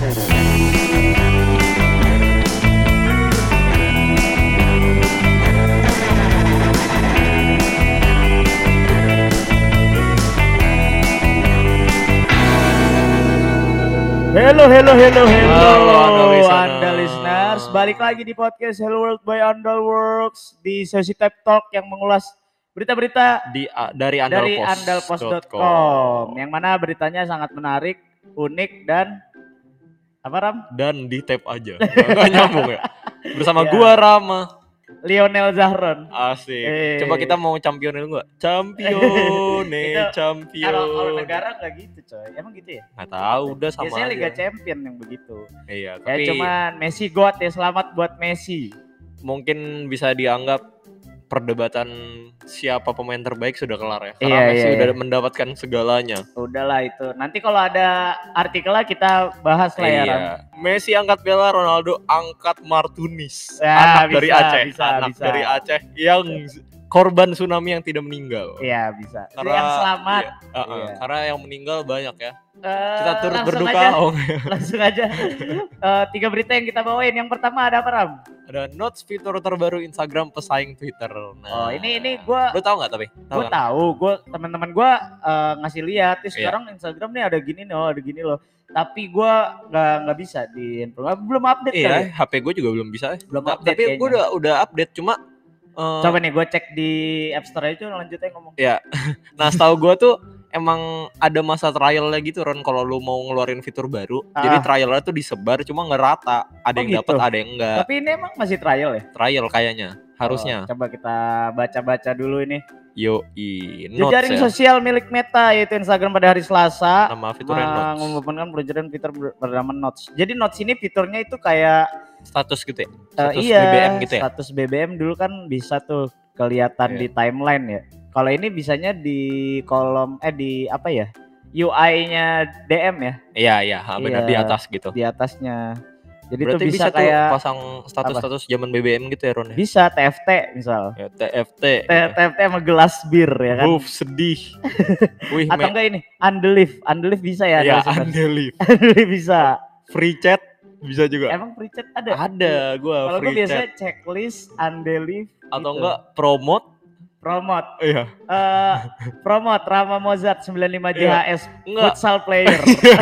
Halo Halo, Anda listeners, balik lagi di podcast Hello World by Andalworks di sesi Tep Talk yang mengulas berita-berita dari andalpost.com yang mana beritanya sangat menarik, unik dan apa Ram? Dan di tap aja. Enggak nyambung ya. Bersama Ya. gua Rama. Lionel Zahron. Asik. Coba kita mau championin gua. Champione, champion. Kalau negara nggak gitu coy, emang gitu ya? Nggak tahu, udah sama Biasanya aja. Liga Champion yang begitu. Iya, Ya tapi cuman Messi GOAT ya, selamat buat Messi. mungkin bisa dianggap perdebatan siapa pemain terbaik sudah kelar ya. Iya, Karena Messi iya. udah mendapatkan segalanya. Udahlah itu. Nanti kalau ada artikelnya kita bahas lah ya Ram. Iya. Messi angkat piala, Ronaldo angkat Martunis. Ya, Anak dari bisa, Aceh. bisa, Anak bisa. dari Aceh yang korban tsunami yang tidak meninggal. Iya bisa. Karena Yang selamat. Iya, karena yang meninggal banyak ya. Eh, Kita turut langsung berduka. aja. Oh, Langsung aja. 3 berita yang kita bawain. Yang pertama ada apa Ram? ada notes fitur terbaru Instagram pesaing Twitter. Oh, ini gua Lu tahu nggak tapi? Tahu gue kan? tahu, teman-teman gue ngasih lihat, Iya. sekarang Instagram nih ada gini loh, ada gini loh. Tapi gue nggak bisa di belum update Iya, kali. HP gue juga belum bisa. Belum update Tapi gue kayaknya. udah update cuma Coba nih gue cek di App Store aja lanjutnya ngomong. ya. Nah, setahu gue tuh emang ada masa trialnya gitu Ron, kalau lu mau ngeluarin fitur baru. Jadi trialnya tuh disebar cuma nggak rata. Ada Oh, yang gitu. dapat, ada yang enggak. Tapi ini emang masih trial ya? Trial kayaknya, harusnya. Oh, coba kita baca-baca dulu ini. Yoi, notes Jejaring ya. sosial milik Meta yaitu Instagram pada hari Selasa Nama fiturnya notes. mengumumkan peluncuran fitur bernama Notes. Jadi Notes ini fiturnya itu kayak Status gitu ya? Status iya, BBM gitu ya? status BBM dulu kan bisa tuh kelihatan Iya. di timeline ya. Kalau ini bisanya di kolom di apa ya? UI-nya DM ya, Iya, benar Iya. di atas gitu. di atasnya. Jadi Berarti tuh bisa tuh kayak pasang status-status zaman BBM gitu ya Ron ya? bisa TFT misal. Ya, TFT. TFT sama gelas bir ya kan. Uff, sedih. Wih, Atau enggak ini Undelive bisa ya? ya, ada Undelive. Undelive bisa. Free chat bisa juga. Emang free chat ada? Ada gua Kalau gue free biasanya chat. checklist, Undelive Atau gitu. enggak promote. Promote. Iya. Promote Rama Mozart 95 Iya. JHS Enggak. futsal player.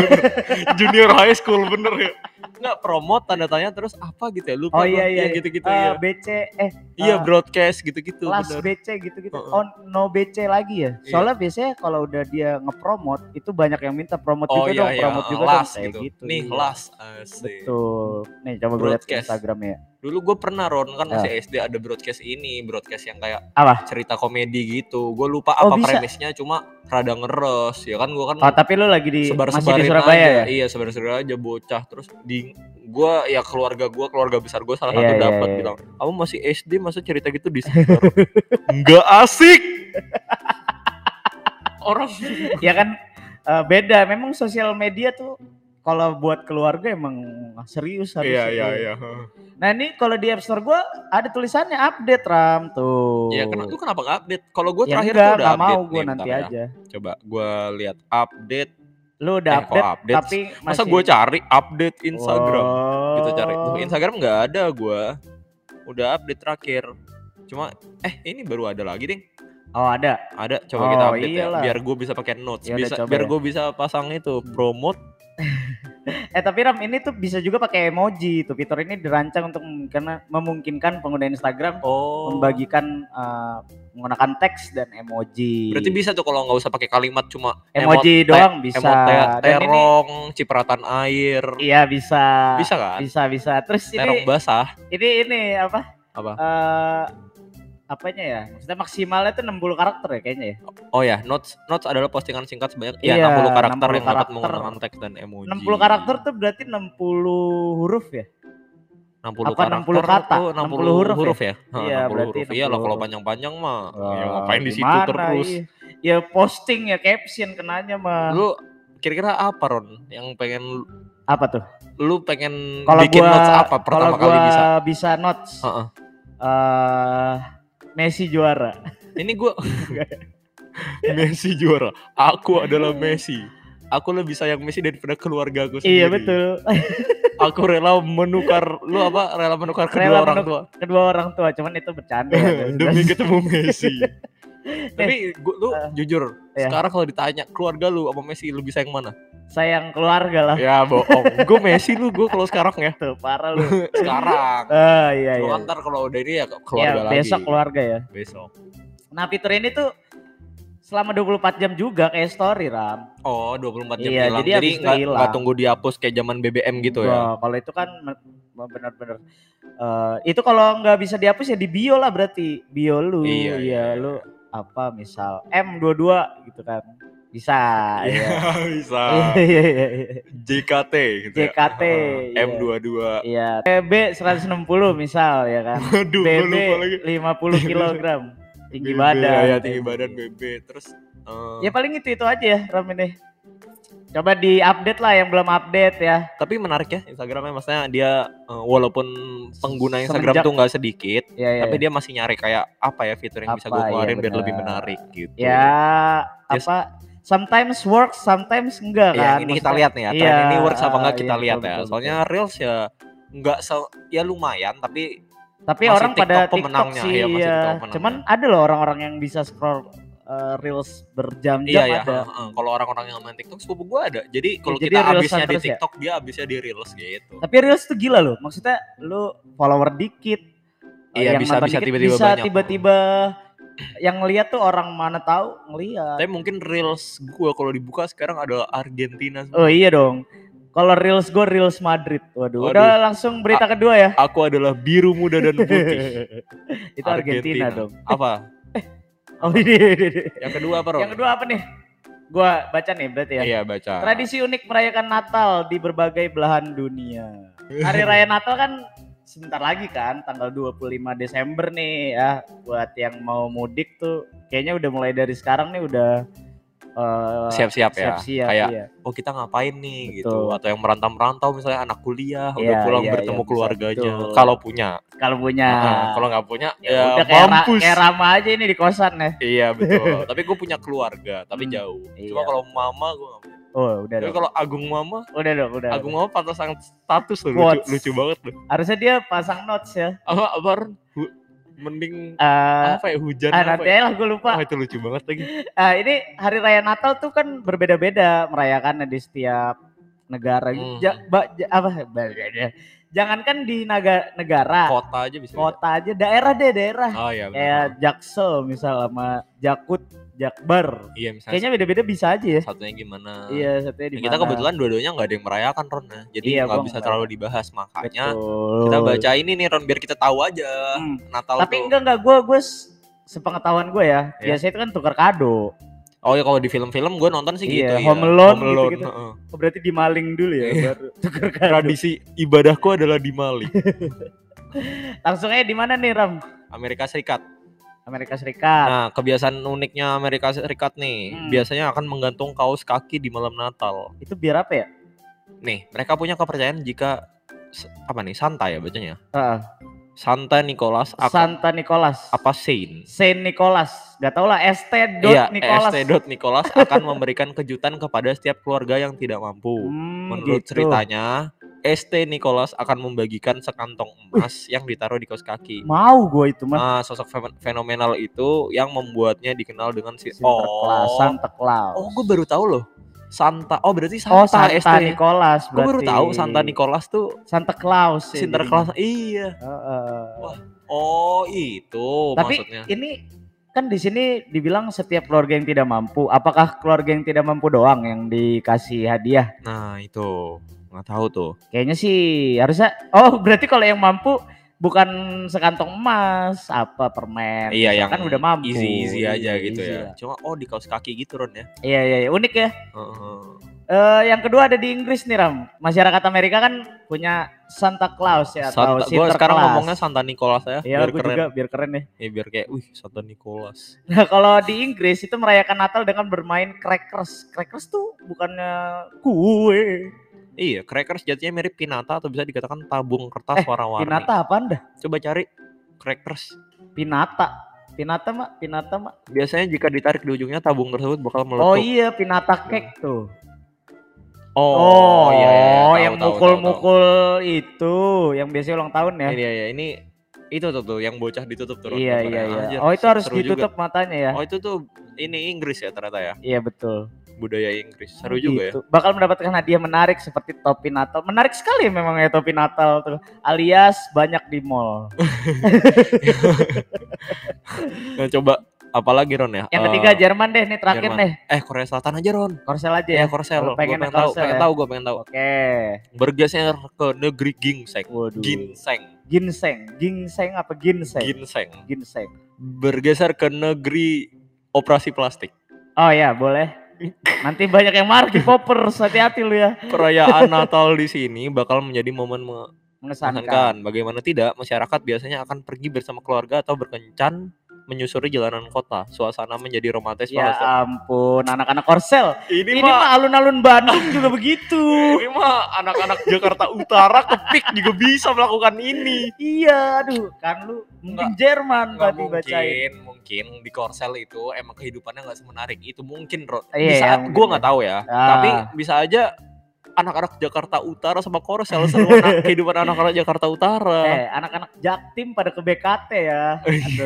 Junior high school bener ya. Enggak, promote tanda tanya terus apa gitu ya. Lupa Oh gua. iya. Gitu-gitu ya. BC Iya, broadcast gitu-gitu Las bener. BC gitu-gitu. Heeh. Oh, no BC lagi ya. Iya. Soalnya biasanya kalau udah dia nge-promote itu banyak yang minta promote Oh juga iya, dong, promote juga las dong kayak gitu. Nih, Iya. las. Asik. Betul. Nih coba gue lihat Broadcast. Instagram ya. Dulu gue pernah Ron, kan masih SD ada broadcast yang kayak Apa? cerita komedi gitu. Gue lupa Oh, apa bisa. premisnya, cuma rada ngeres. Ya kan gue kan Oh, tapi lu lagi masih di sebar-sebarin Surabaya aja. ya? Iya, sebar-sebarin aja bocah. Terus gue ya keluarga besar gue salah Iya, satu iya, dapat iya. bilang, kamu masih SD masa cerita gitu disebar. Nggak asik. Orang Ya kan beda. Memang sosial media tuh kalau buat keluarga emang serius harus. iya. Nah ini kalau di App Store gue ada tulisannya update Ram tuh. Ya lu kenapa nggak update? Kalau gue Ya terakhir enggak, tuh udah nggak update mau gue nih, nanti bentar ya. aja. Coba gue lihat update. Lu udah Kok update? tapi Masa masih. gue cari update Instagram? Oh. Kita cari tuh Instagram nggak ada, gue udah update terakhir. Cuma ini baru ada lagi ding. Oh ada. Coba Oh, kita update iyalah. ya biar gue bisa pakai notes, Ya udah, coba biar ya. gue bisa pasang itu promote. Tapi Ram ini tuh bisa juga pakai emoji tuh. Fitur ini dirancang untuk memungkinkan pengguna Instagram membagikan menggunakan teks dan emoji. Berarti bisa tuh kalau nggak usah pakai kalimat, cuma Emoji doang bisa. emot Dan ini- terong, cipratan air. Iya bisa. Bisa kan? Bisa. Terus Terong ini basah. ini apa? Apa? Apanya ya? Maksudnya maksimalnya tuh 60 karakter ya kayaknya ya. Oh ya, notes adalah postingan singkat sebanyak Iya, 60 karakter 60 yang dapat karakter. menggunakan teks dan emoji. 60 karakter tuh berarti 60 huruf ya? 60 apa, karakter 60 kata? tuh 60 huruf ya? Iya, 60 berarti huruf. Iya lah, 60 kalau huruf. panjang-panjang mah Wah, ya ngapain di situ gimana, terus. iya. Ya posting ya caption kenanya mah. Lu kira-kira apa Ron yang pengen Apa tuh? lu pengen Kalau bikin gua notes apa pertama kali bisa? bisa notes. Heeh. Messi juara. Ini gua Messi juara. Aku adalah Messi. aku lebih sayang Messi daripada keluarga aku sendiri. Iya betul. Aku rela menukar kedua orang tua. Kedua orang tua, cuman itu bercanda ya. Demi ketemu Messi. Tapi lu jujur, sekarang kalau ditanya keluarga lu sama Messi lebih sayang mana? Sayang keluarga lah. Ya bohong. Gue Messi lu, gue kalau sekarang ya. Tuh parah lu. Sekarang. Iya. Lu ntar kalau udah ini ya keluarga lagi. Besok keluarga ya. Besok. Nah fitur ini tuh selama 24 jam juga kayak story Ram. Oh 24 jam iya, hilang. Jadi nggak tunggu dihapus kayak zaman BBM gitu ya. Kalau itu kan benar-benar itu kalau nggak bisa dihapus ya di bio lah berarti. Bio lu. Iya. Lu apa misal M22 gitu kan. Bisa ya. Bisa. Iya. JKT gitu. JKT. Ya. M22. Iya. BB 160 misal ya kan. Aduh, BB 50 kg. Tinggi badan. Ya tinggi badan BB. Terus ya paling itu aja ya Ram ini. Coba di-update lah yang belum update ya. Tapi menarik ya Instagramnya, maksudnya dia walaupun pengguna Instagram tuh nggak sedikit, tapi dia masih nyari kayak apa ya fitur yang bisa gue keluarin biar lebih menarik gitu. Ya apa? Sometimes works, sometimes enggak kan. Ini kita lihat nih ya, tren ini works apa enggak kita lihat ya. Soalnya Reels ya enggak ya lumayan tapi orang pada TikTok pemenangnya sih ya. Cuman ada loh orang-orang yang bisa scroll Reels berjam-jam ada. Kalau orang-orang yang main TikTok sepupu gue ada. Jadi kalau kita habisnya di TikTok dia habisnya di Reels gitu. Tapi Reels tuh gila loh. Maksudnya lu follower dikit. Iya bisa tiba-tiba banyak. Tiba-tiba yang ngeliat tuh orang mana tahu ngeliat. Tapi mungkin Reels gue kalau dibuka sekarang adalah Argentina. Oh iya dong. Kalau Reels gue Reels Madrid. Waduh. Udah langsung berita kedua ya. Aku adalah biru muda dan putih. Itu Argentina dong. Apa? Oh ini. Yang kedua apa, Ron? Yang kedua apa nih? Gua baca nih berarti ya. Iya, baca. Tradisi unik merayakan Natal di berbagai belahan dunia. Hari Raya Natal kan sebentar lagi kan, tanggal 25 Desember nih ya. Buat yang mau mudik tuh kayaknya udah mulai dari sekarang nih udah siap-siap ya. Kayak iya. Oh kita ngapain nih gitu. Atau yang merantau misalnya anak kuliah udah pulang bertemu keluarganya. Kalau punya. Kalau nggak punya ya udah mampus. Kayak Rama aja ini di kosan ya. Iya betul. Tapi gue punya keluarga tapi jauh. Cuma kalau mama gue nggak punya. Oh udah. Tapi kalau Agung Mama. Udah. Agung Mama pasang status loh, lucu banget loh. Harusnya dia pasang notes ya. Apa mending apa ya hujan nanti lah gue lupa. Itu lucu banget lagi. Ini hari raya Natal tuh kan berbeda-beda merayakannya di setiap negara. Jangankan di negara. Kota aja bisa. Kota aja, daerah. Oh iya benar. Kayak Jaksel misal sama Jakut, Jakbar. Iya misalnya. Kayaknya beda-beda bisa aja ya. Satunya gimana? Iya, satunya di mana. Kita kebetulan dua-duanya nggak ada yang merayakan Ron ya. Jadi nggak bisa terlalu dibahas makanya. Betul. Kita baca ini nih Ron biar kita tahu aja Natal. Tapi enggak gue sepengetahuan gue ya. Biasanya itu kan tukar kado. Oh ya kalau di film-film gue nonton sih gitu ya. Home Alone gitu. Oh, berarti dimaling dulu ya baru tukar kado. Tradisi ibadahku adalah dimaling. Langsung aja di mana nih Ram? Amerika Serikat. Nah, kebiasaan uniknya Amerika Serikat nih, biasanya akan menggantung kaos kaki di malam Natal. Itu biar apa ya? Nih, mereka punya kepercayaan jika Santa ya bacanya. Santa Nicholas. Apa Saint Nicholas. Gak tau lah. St. Nicholas akan memberikan kejutan kepada setiap keluarga yang tidak mampu. Menurut ceritanya, St. Nicholas akan membagikan sekantong emas yang ditaruh di kaos kaki. Mau gue itu mah. Sosok fenomenal itu yang membuatnya dikenal dengan Santa Claus. Oh, gue baru tahu loh. Santa. Oh, berarti Santa Nicholas. Gue baru tahu Santa Nicholas tuh Santa Claus. Iya. Wah. Oh, itu tapi maksudnya. Tapi ini kan di sini dibilang setiap keluarga yang tidak mampu. Apakah keluarga yang tidak mampu doang yang dikasih hadiah? Nah, itu. Nggak tahu tuh. Kayaknya sih harusnya. Oh, berarti kalau yang mampu bukan sekantong emas, apa permen. Iya, yang kan udah mampu. Easy aja gitu ya. Cuma di kaos kaki gitu Ron ya. Iya, unik ya. Yang kedua ada di Inggris nih Ram. Masyarakat Amerika kan punya Santa Claus ya atau Sinterklaas. Gue sekarang ngomongnya Santa Nicholas ya. Iya, gue juga biar keren ya. Iya, biar kayak Santa Nicholas. Nah, kalau di Inggris itu merayakan Natal dengan bermain crackers. Crackers tuh bukannya kue. Iya, crackers jadinya mirip pinata atau bisa dikatakan tabung kertas warna-warni. Pinata apaan dah? Coba cari crackers. Pinata mak. Biasanya jika ditarik di ujungnya tabung tersebut bakal meletup. Oh iya, pinata cake tuh. Oh, iya, yang mukul-mukul itu, yang biasanya ulang tahun ya. Iya, ini itu tuh yang bocah ditutup tuh. Iya. Anjir, Oh, itu harus ditutup juga matanya ya. Oh, itu tuh ini Inggris ya ternyata ya. Iya, betul. Budaya Inggris. Seru juga ya. Bakal mendapatkan hadiah menarik seperti topi Natal. Menarik sekali memang ya topi Natal tuh. Alias banyak di mall. Nah, coba apalagi Ron ya? Yang ketiga Jerman deh, nih terakhir deh. Korea Selatan aja Ron. Korsel aja ya. Korsel. Gue pengen tahu. Oke. Bergeser ke negeri ginseng. Waduh. Ginseng apa ginseng? Ginseng. Bergeser ke negeri operasi plastik. Oh ya, boleh. Nanti banyak yang marah K-popers, hati-hati lu ya. Perayaan Natal di sini bakal menjadi momen mengesankan. Bagaimana tidak, masyarakat biasanya akan pergi bersama keluarga atau berkencan menyusuri jalanan kota. Suasana menjadi romantis. Ya ampun, anak-anak Korsel. Ini mah alun-alun Bandung juga begitu. Ini mah anak-anak Jakarta Utara kepik juga bisa melakukan ini. Iya, aduh, kan lu mungkin Jerman tadi bacain. Mungkin di Korsel itu emang kehidupannya nggak semenarik itu mungkin, Bisa, gue nggak tahu ya. Tapi bisa aja anak-anak Jakarta Utara sama Korsel seru kehidupan anak-anak Jakarta Utara. Anak-anak Jaktim pada ke BKT ya.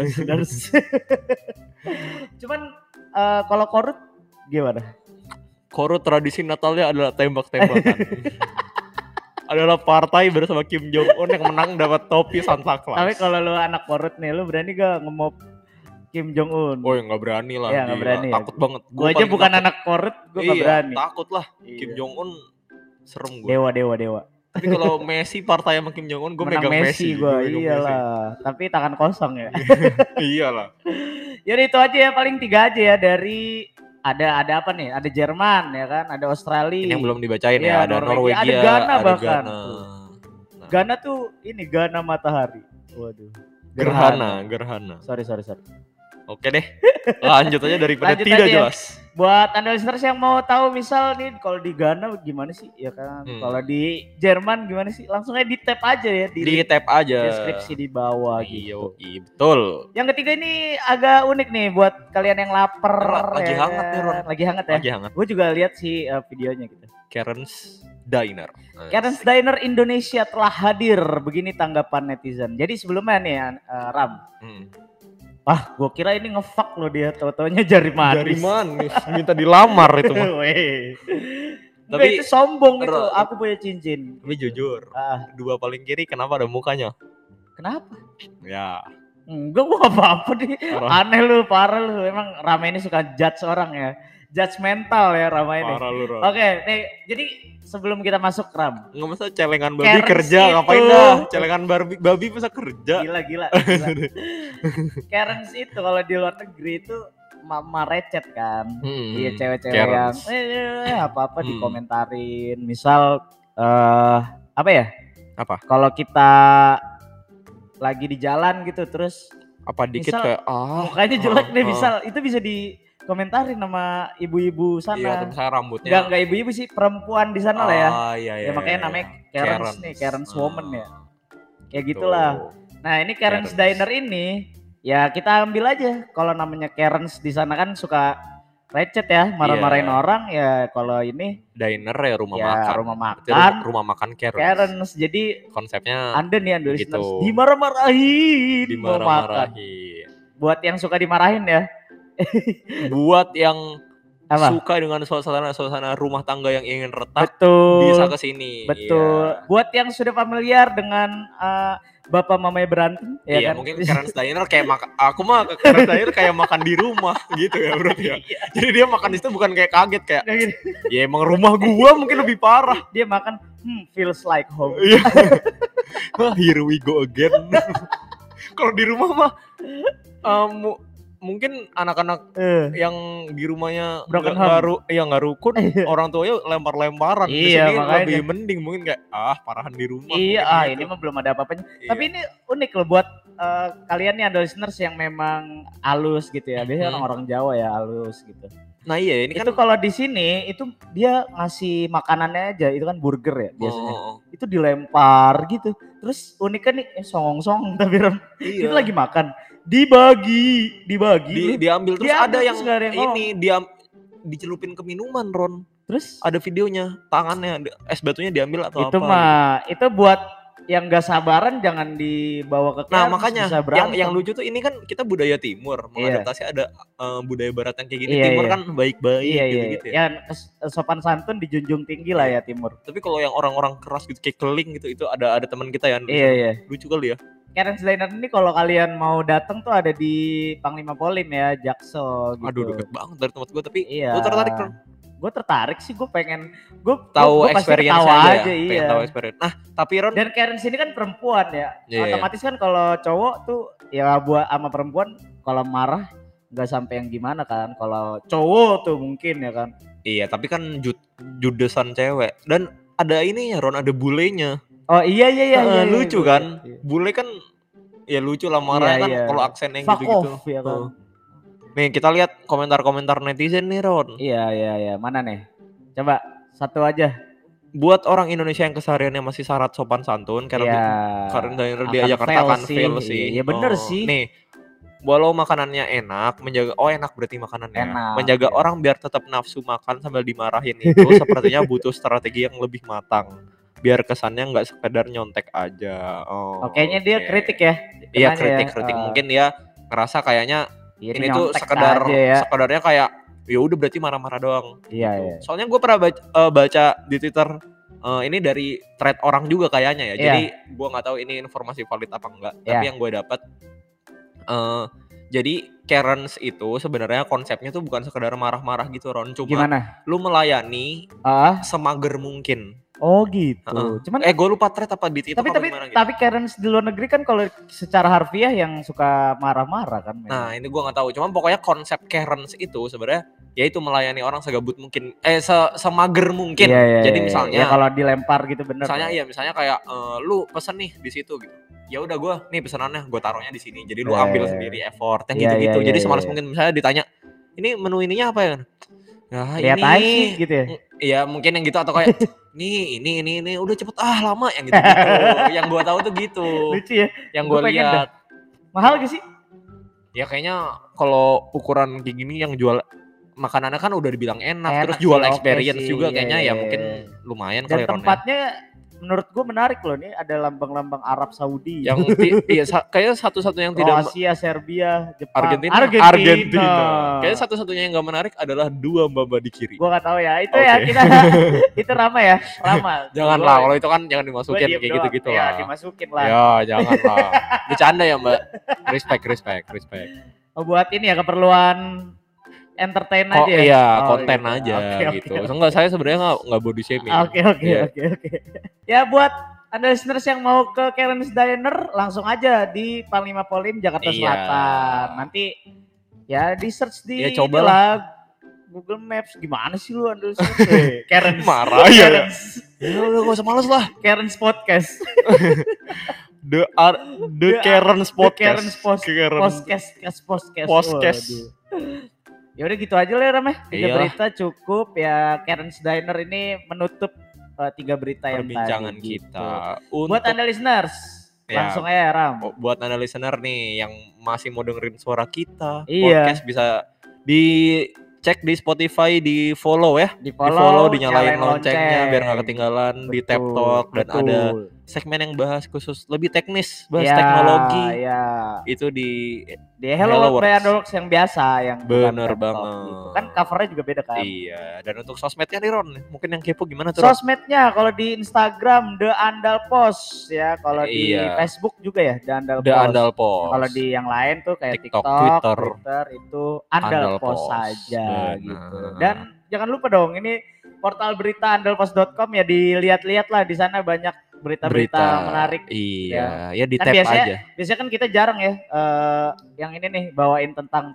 Cuman kalau Korut gimana? Korut tradisi Natalnya adalah tembak-tembakan. Adalah partai bersama Kim Jong Un yang menang dapat topi Santa Claus. Tapi kalau lu anak Korut nih, lu berani gak nge-mob Kim Jong Un? Oh ya nggak berani lah. Ya nggak berani. Takut banget. Gue aja bukan anak Korut, gue nggak berani. Takut lah. Kim Jong Un serem gue. Dewa. Tapi kalau Messi partai sama Kim Jong Un, gue megang Messi. Iyalah. Tapi tangan kosong ya. Iyalah. Jadi itu aja ya, paling 3 aja ya dari ada apa nih? Ada Jerman ya kan, ada Australia. Ini yang belum dibacain ya, ada Norwegia, ada Ghana bahkan. Ghana tuh ini Ghana matahari. Waduh. Gerhana. Sorry. Oke deh. Lanjut aja daripada tidak jelas. Buat Anda listeners yang mau tahu misal nih kalau di Ghana gimana sih ya kan, kalau di Jerman gimana sih, langsung aja di tab aja ya di tab aja deskripsi di bawah gitu. Iya betul. Yang ketiga ini agak unik nih buat kalian yang lapar. Lagi hangat nih Ron. Lagi hangat ya. Gue juga lihat sih videonya gitu. Karen's Diner. Karen's Diner Indonesia telah hadir. Begini tanggapan netizen. Jadi sebelumnya nih Ram. Gue kira ini nge-fuck loh dia, tau-taunya jari manis. Minta dilamar itu mah. Tapi itu sombong itu, aku punya cincin. Tapi jujur, dua paling kiri kenapa ada mukanya? Kenapa? Ya. Enggak, gue apa-apa nih. Aneh lu, parah lu. Emang Rama ini suka judge orang ya. Judgmental ya Rama ini. Parah lu, Ram. Oke, nih jadi sebelum kita masuk Ram. Nggak masa celengan babi kerja, ngapain dah? Celengan babi masa kerja? Gila. Karen's itu kalau di luar negeri itu mama recet kan. Iya, cewek-cewek yang apa-apa dikomentarin. Misal apa ya? Apa? Kalau kita lagi di jalan gitu terus apa dikit misal, kayak mukanya jelek deh, misal itu bisa dikomentarin sama ibu-ibu sana. Iya, atau misalnya rambutnya. Enggak ibu-ibu sih, perempuan di sana lah ya. Iya. Ya makanya namanya Karen's nih, Karen's woman ya. Kayak gitulah. Nah, ini Karen's Diner ini ya kita ambil aja. Kalau namanya Karen's di sana kan suka recet ya, marah-marahin orang ya. Kalau ini diner ya rumah makan. Rumah makan Karen's. Jadi konsepnya Anda nih Anda gitu. listeners dimarahin. Buat yang suka dimarahin ya. Buat yang suka dengan suasana rumah tangga yang ingin retak, bisa kesini. Betul. Iya. Buat yang sudah familiar dengan bapak mamanya berantem, ya kan? Mungkin Karen's Diner kayak aku mah ke Karen's Diner kayak makan di rumah gitu ya bro ya. Jadi dia makan di situ bukan kayak kaget kayak, ya emang rumah gua mungkin lebih parah. Dia makan feels like home. Here we go again. Kalau di rumah mah mungkin anak-anak yang di rumahnya nggak rukun, orang tuanya lempar-lemparan. Iya, makanya lebih mending mungkin kayak parahan di rumah. Iya, ini mah belum ada apa-apanya. Iya. Tapi ini unik loh buat kalian nih ada listeners yang memang halus gitu ya. Biasanya orang-orang Jawa ya halus gitu. Nah iya, ini itu kan kalau di sini itu dia ngasih makanannya aja, itu kan burger ya biasanya. Itu dilempar gitu. Terus unik kan nih songong-songong tapi itu lagi makan. Dibagi. Diambil terus ada yang ini dicelupin ke minuman, Ron. Terus ada videonya, tangannya es batunya diambil atau itu apa? mah itu buat yang gak sabaran jangan dibawa ke Nah kerans, makanya bisa berantem. yang lucu tuh ini kan kita budaya timur Iya. mengadaptasi ada budaya barat yang kayak gini. Iya, Timur iya. kan baik-baik Iya, gitu-gitu ya. Ya sopan santun dijunjung tinggi lah ya timur. Tapi kalau yang orang-orang keras gitu kayak keling gitu itu ada teman kita ya. Iya. Lucu kali ya. Kerans Diner ini kalau kalian mau datang tuh ada di Panglima Polim ya, Jaksel gitu. Aduh deket banget dari tempat gue tapi iya. gue tertarik kan. Gue tertarik sih, gue pengen gue tahu experience aja, ya, iya. tahu experience. Nah, tapi Ron dan Karen sini kan perempuan ya. Otomatis kan kalau cowok tuh ya buat sama perempuan kalau marah nggak sampai yang gimana kan. Kalau cowok tuh mungkin ya kan. Iya, tapi kan judesan cewek dan ada ini ya Ron, ada bulenya. Oh iya. Lucu kan? Iya. Bule kan ya lucu lah marah kan kalau aksennya gitu-gitu. Ya kan? Nih kita lihat komentar-komentar netizen nih Ron. Iya. Mana nih? Coba satu aja. Buat orang Indonesia yang kesehariannya masih syarat sopan santun karena dia Jakarta akan fail sih. Iya bener sih. Nih, walau makanannya enak, enak berarti makanannya. Menjaga orang biar tetap nafsu makan sambil dimarahin itu sepertinya butuh strategi yang lebih matang. Biar kesannya nggak sekedar nyontek aja. Kayaknya dia kritik ya. Iya kritik. Mungkin dia ngerasa kayaknya ini tuh sekedarnya kayak ya udah berarti marah-marah doang. Iya. Soalnya gue pernah baca di Twitter ini dari thread orang juga kayaknya ya. Jadi gue nggak tahu ini informasi valid apa enggak. Tapi yang gue dapat jadi Karens itu sebenarnya konsepnya tuh bukan sekedar marah-marah gitu Ron. Cuma gimana? Lu melayani semager mungkin. Oh gitu. Cuman gue lupa thread apa di Twitter gitu. Tapi Karens di luar negeri kan kalau secara harfiah yang suka marah-marah kan. Nah, ini gue nggak tahu. Cuman pokoknya konsep Karens itu sebenarnya yaitu melayani orang segabut mungkin semager mungkin. Iya, jadi misalnya kalau dilempar gitu bener. Misalnya kayak lu pesen nih di situ gitu. Ya udah gue nih pesanannya gue taruhnya di sini. Jadi lu ambil sendiri effort gitu-gitu. Jadi semalas mungkin misalnya ditanya, "Ini menu ininya apa ya?" Ya, lihat aja gitu ya. Iya, mungkin yang gitu atau kayak ini udah cepet lama yang gitu. Yang gua tahu tuh gitu. Lucu ya. Yang gua lihat. Mahal gak sih? Ya kayaknya kalau ukuran kayak gini yang jual makanannya kan udah dibilang enak terus jual experience juga kayaknya ya mungkin lumayan kali Ron. Tempatnya menurut gue menarik loh, nih ada lambang-lambang Arab Saudi. Yang kayaknya satu-satunya yang tidak Kroasia, Serbia, Jepang, Argentina. Kayaknya satu-satunya yang nggak menarik adalah dua mbak di kiri. Gua nggak tahu ya. Itu ya kita itu ramai ya. Janganlah kalau itu kan jangan dimasukin kayak gitu-gitu lah. Ya, dimasukin lah. Ya, janganlah. Bercanda ya, Mbak. Respect. Buat ini ya keperluan entertain aja ya? Iya, konten aja gitu. Enggak, saya sebenarnya nggak body shaming. Oke. Ya buat Anda listeners yang mau ke Karens Diner langsung aja di Panglima Polim Jakarta Selatan. Nanti ya di search di cobalah Google Maps. Gimana sih lu Anda listeners? Karens. Marah ya. Udah gak usah males lah. Karens Podcast. The Karens Podcast. Podcast. Ya udah gitu aja lah ya Ram ya. 3 berita cukup ya. Karens Diner ini menutup 3 berita yang perbincangan tadi kita. Gitu. Buat Anda listeners, langsung aja Ram. Buat Anda listener nih yang masih mau dengerin suara kita, podcast bisa dicek di Spotify, di follow ya. Di follow, dinyalain loncengnya biar gak ketinggalan. Di Tap Talk dan ada segmen yang bahas khusus lebih teknis, bahas teknologi. Itu di Hello World by Androx yang biasa yang bener banget gitu. Kan covernya juga beda kan. Iya. Dan untuk sosmednya nih Ron, mungkin yang kepo gimana tuh? Sosmednya kalau di Instagram The Andal Post ya, kalau di Facebook juga ya The Andal Post. Kalau di yang lain tuh kayak TikTok, Twitter itu Andal Post saja gitu. Dan jangan lupa dong ini portal berita andalpost.com ya, dilihat-lihat lah, di sana banyak berita-berita menarik. Iya, ya di tap aja. Biasanya kan kita jarang ya yang ini nih bawain tentang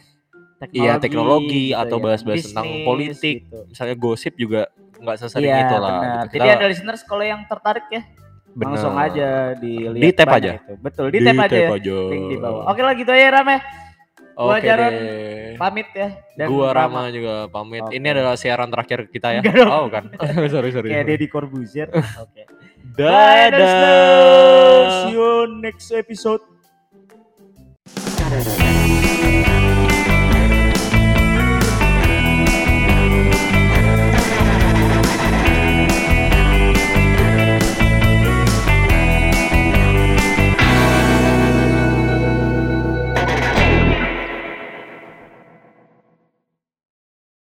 teknologi atau bahas-bahas tentang politik. Gitu. Misalnya gosip juga nggak sesering itu lah. Gitu. Jadi ada listeners kalau yang tertarik ya langsung aja dilihat. Di tap aja. Itu. Betul, di tap aja. Link di bawah. Oke lah gitu aja Rame. Gua Jaron pamit ya. Dan gua Rama juga pamit. Ini adalah siaran terakhir kita ya. Oh kan. sorry. Kayak Deddy Corbuzier. Oke. Dadah. See you next episode.